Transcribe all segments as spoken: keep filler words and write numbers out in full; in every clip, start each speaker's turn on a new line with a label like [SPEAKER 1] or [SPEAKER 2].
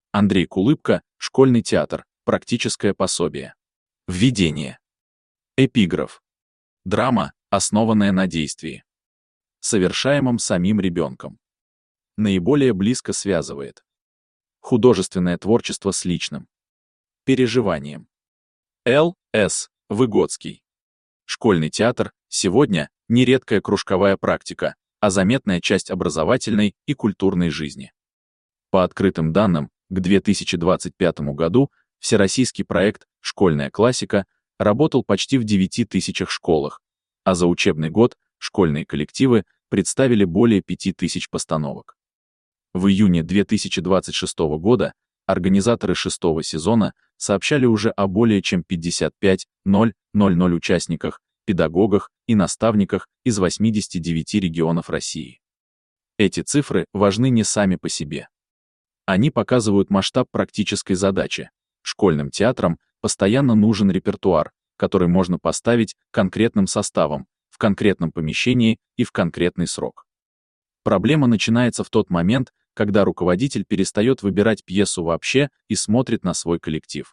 [SPEAKER 1] Андрей Кулыбко, Школьный театр, практическое пособие. Введение. Эпиграф. Драма, основанная на действии, совершаемом самим ребенком. Наиболее близко связывает художественное творчество с личным переживанием. Л. С. Выгодский. Школьный театр сегодня не редкая кружковая практика, а заметная часть образовательной и культурной жизни. По открытым данным, к две тысячи двадцать пятому году всероссийский проект «Школьная классика» работал почти в девяти тысячах школах, а за учебный год школьные коллективы представили более пяти тысяч постановок. В июне две тысячи двадцать шестого года организаторы шестого сезона сообщали уже о более чем пятьдесят пять тысяч участниках, педагогах и наставниках из восьмидесяти девяти регионов России. Эти цифры важны не сами по себе. Они показывают масштаб практической задачи. Школьным театрам постоянно нужен репертуар, который можно поставить конкретным составом, в конкретном помещении и в конкретный срок. Проблема начинается в тот момент, когда руководитель перестает выбирать пьесу вообще и смотрит на свой коллектив.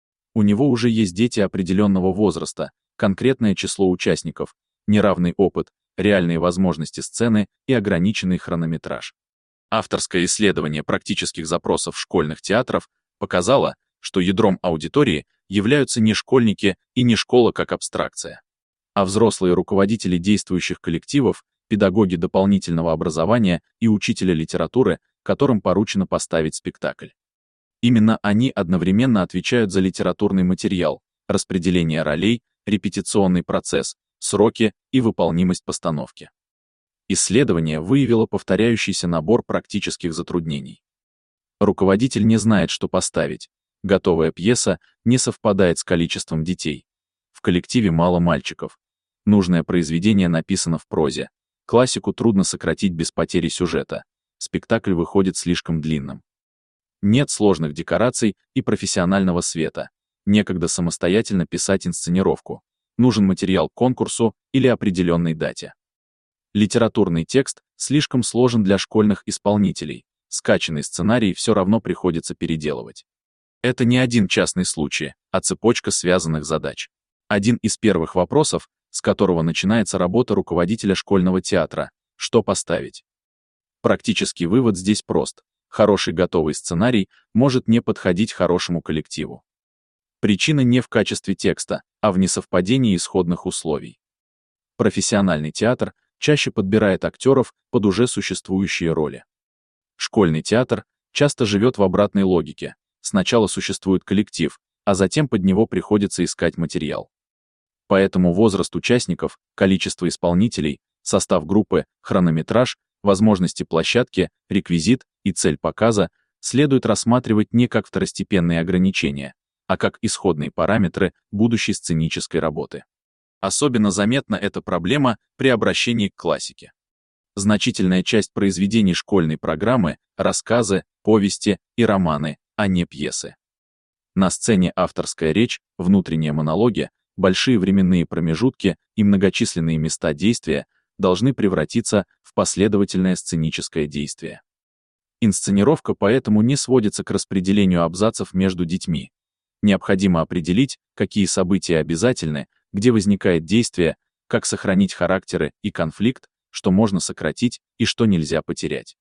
[SPEAKER 1] У него уже есть дети определенного возраста, конкретное число участников, неравный опыт, реальные возможности сцены и ограниченный хронометраж. Авторское исследование практических запросов школьных театров показало, что ядром аудитории являются не школьники и не школа как абстракция, а взрослые руководители действующих коллективов, педагоги дополнительного образования и учителя литературы, которым поручено поставить спектакль. Именно они одновременно отвечают за литературный материал, распределение ролей, репетиционный процесс, сроки и выполнимость постановки. Исследование выявило повторяющийся набор практических затруднений. Руководитель не знает, что поставить. Готовая пьеса не совпадает с количеством детей. В коллективе мало мальчиков. Нужное произведение написано в прозе. Классику трудно сократить без потери сюжета. Спектакль выходит слишком длинным. Нет сложных декораций и профессионального света. Некогда самостоятельно писать инсценировку. Нужен материал к конкурсу или определенной дате. Литературный текст слишком сложен для школьных исполнителей. Скачанный сценарий все равно приходится переделывать. Это не один частный случай, а цепочка связанных задач. Один из первых вопросов, с которого начинается работа руководителя школьного театра — что поставить? Практический вывод здесь прост. Хороший готовый сценарий может не подходить хорошему коллективу. Причина не в качестве текста, а в несовпадении исходных условий. Профессиональный театр чаще подбирает актеров под уже существующие роли. Школьный театр часто живет в обратной логике. Сначала существует коллектив, а затем под него приходится искать материал. Поэтому возраст участников, количество исполнителей, состав группы, хронометраж, возможности площадки, реквизит и цель показа следует рассматривать не как второстепенные ограничения, а как исходные параметры будущей сценической работы. Особенно заметна эта проблема при обращении к классике. Значительная часть произведений школьной программы — рассказы, повести и романы, а не пьесы. На сцене авторская речь, внутренние монологи, большие временные промежутки и многочисленные места действия должны превратиться в последовательное сценическое действие. Инсценировка поэтому не сводится к распределению абзацев между детьми. Необходимо определить, какие события обязательны, где возникает действие, как сохранить характеры и конфликт, что можно сократить и что нельзя потерять.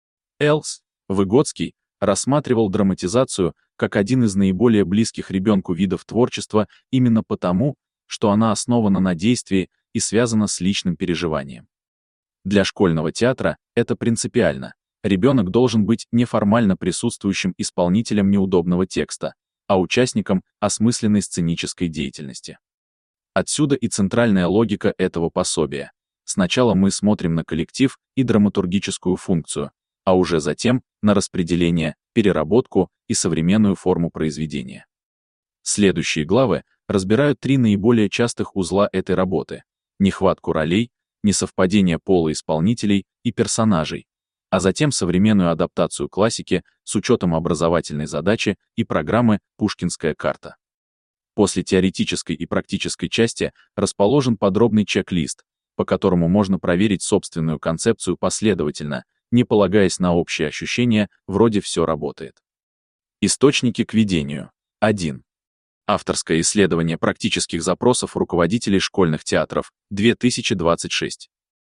[SPEAKER 1] Л. С. Выгодский рассматривал драматизацию как один из наиболее близких ребенку видов творчества именно потому, что она основана на действии и связана с личным переживанием. Для школьного театра это принципиально. Ребенок должен быть не формально присутствующим исполнителем неудобного текста, а участником осмысленной сценической деятельности. Отсюда и центральная логика этого пособия. Сначала мы смотрим на коллектив и драматургическую функцию, а уже затем на распределение, переработку и современную форму произведения. Следующие главы разбирают три наиболее частых узла этой работы: нехватку ролей, несовпадение пола исполнителей и персонажей, а затем современную адаптацию классики с учетом образовательной задачи и программы «Пушкинская карта». После теоретической и практической части расположен подробный чек-лист, по которому можно проверить собственную концепцию последовательно, не полагаясь на общие ощущения, вроде «все работает». Источники к ведению. один. Авторское исследование практических запросов руководителей школьных театров, две тысячи двадцать шесть.